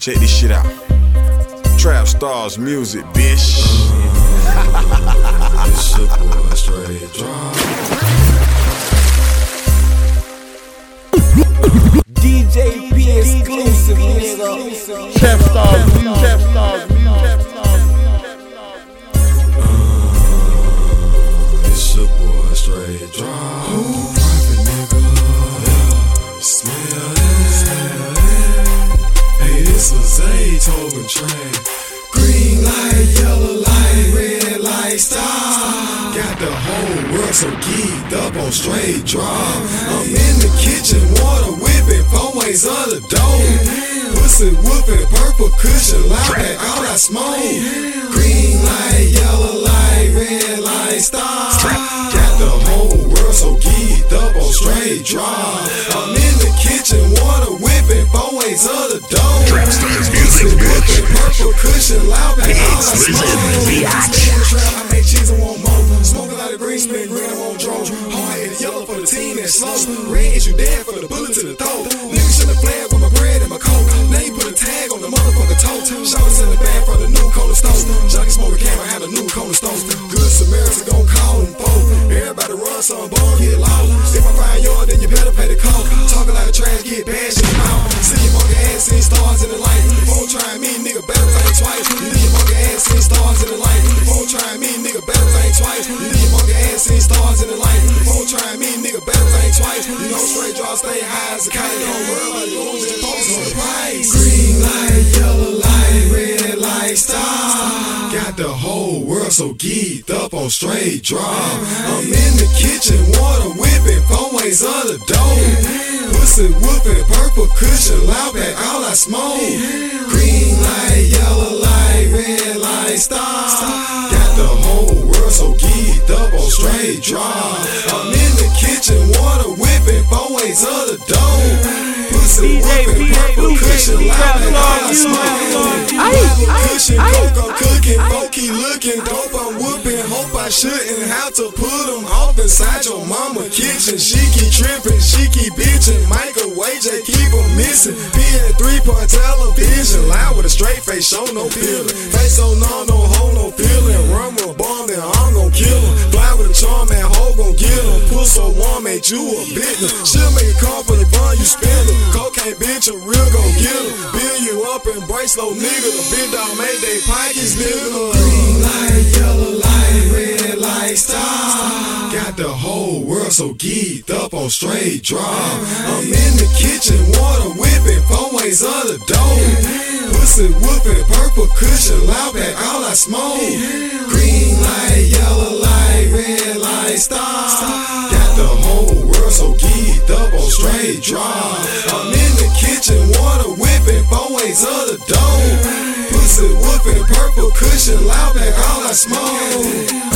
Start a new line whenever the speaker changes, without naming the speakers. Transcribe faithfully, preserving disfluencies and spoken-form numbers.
Check this shit out. Trap Stars music, bitch.
It's your boy, Straight Drop.
D J P exclusive, nigga.
Trap Stars music. Trap Stars music.
It's your boy, Straight Drop. Profit, nigga. Yeah. Smell it. Smell it. Hey, this was a Tobin train. Green light, yellow light, red light, stop. Got the whole world so geeked up on Straight Drop. I'm in the kitchen, water whipping, four ways of the dough. Pussy whooping, purple cushion, loud pack, all I smoke. Green light, yellow light, red light, stop. Got the whole world so geeked up on Straight Drop. I'm in the kitchen, water whipping, four ways of the dough. Pussy whooping, purple cushion, loud pack, all I smoke. I make cheese and want more. Smoking like a green, spin green, I want drones. Hard headed yellow for the team that's slow. Red is you dead for the bullet to the throat. Niggas should've flared with my bread and my coat. Now you put a tag on the motherfucker toe. Shots in the bag from the new corner stove. Junkie smoking camera had a new corner stove. Good Samaritan gon' call them folk. Everybody run some bone, get loud. If I find yours, then you better pay the call. Talking like a trash, get bashed in the mouth. See your monkey ass, see stars in the light. Before trying me, nigga, better think twice. You leave your monkey ass, see stars in the light. Before trying me, nigga, better think twice. You leave your monkey ass, see stars in the light. Before trying me, nigga, better think twice. You know Straight Drop, stay high as a kite. Don't worry about the rules, just focus on the price. Green light, yellow light, red light, stop. Got the whole world so geeked up on Straight Drop. I'm in the kitchen, water whipping, four ways of the dough. Pussy whooping, purple cushion, loud pack, all I smoke. Green light, yellow light, red light, stop. Got the whole world so geeked up on Straight Drop. I'm in the kitchen, water whipping, four ways of the dough. Pussy whooping, purple cushion, loud pack, all I smoke. Purple cushion, coke, I'm cooking, folk keep looking, dope I'm whooping. Hope I shouldn't have to put them off inside your mama kitchen. She keep tripping, she keep bitching. Microwave, they keep them missing. P N three-point television, loud with a straight face, show no feeling. Face so numb, no hold, no feeling. Run with a bomb, then I'm gon' kill him. Fly with a charm, that hoe gon' get him. Pull so warm, made you a victim. She'll make a call for the fun, you spend it. Cocaine bitch, a real gon' get him. Build you up and brace low nigga. The big dog made they pockets, nigga. Green light, yellow light, red light, stop. Got the whole world so geeked up on Straight Drop. I'm in the kitchen, water whipping, four ways of the dough. Pussy whooping, purple cushion, loud pack, all I smoke. Green light, yellow light, red light, stop. Got the whole world so geeked up on Straight Drop. I'm in the kitchen, water whipping, four ways of the dough. Pussy whooping, purple cushion, loud pack, all I smoke.